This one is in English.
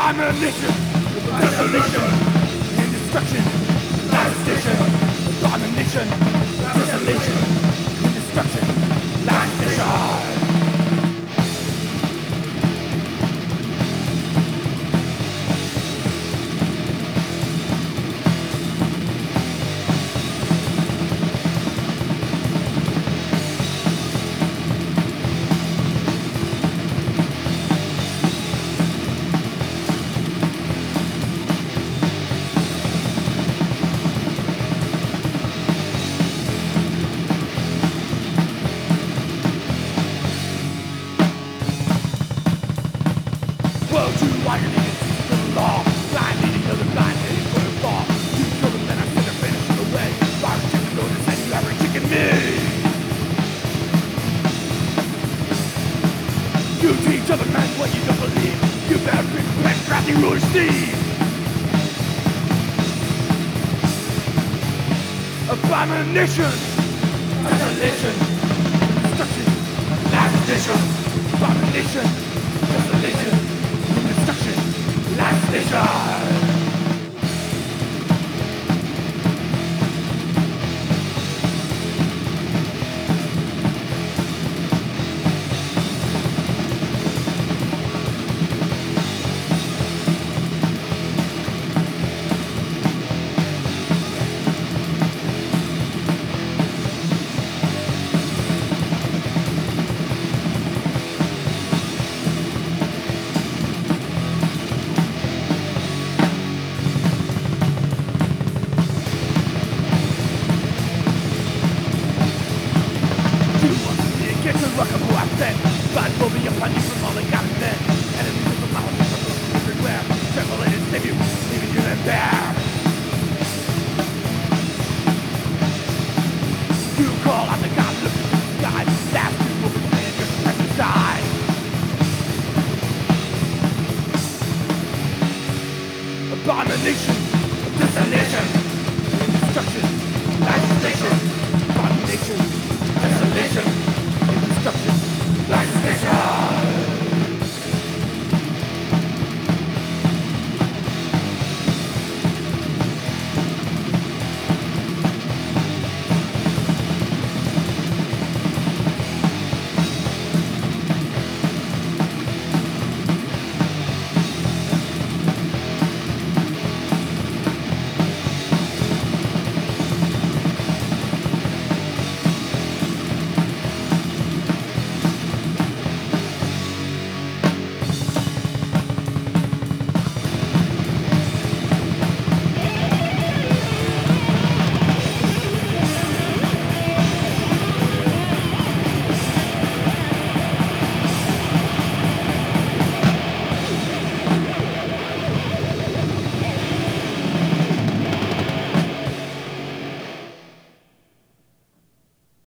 Abomination, desolation, and destruction. Last edition. Abomination, desolation, and destruction. Last edition. Well, too wide and it's the law. Blind leading other blind heading for the fall. You kill them, then I send them finishing away. Fire chicken notice and you ever chicken me. You teach other men what you don't believe. You better respect crafty ruler Steve. Abomination, desolation, destruction, last edition. Abomination, desolation, destruction, last edition. Get to rock and roll then. Bad will be upon you from all the got then. Enemies of the mountain from everywhere. Tremble and enslave you, leaving you then bare. You call out the God, look at the sky. Last you will be playing your precious die. Abomination, desolation, destruction.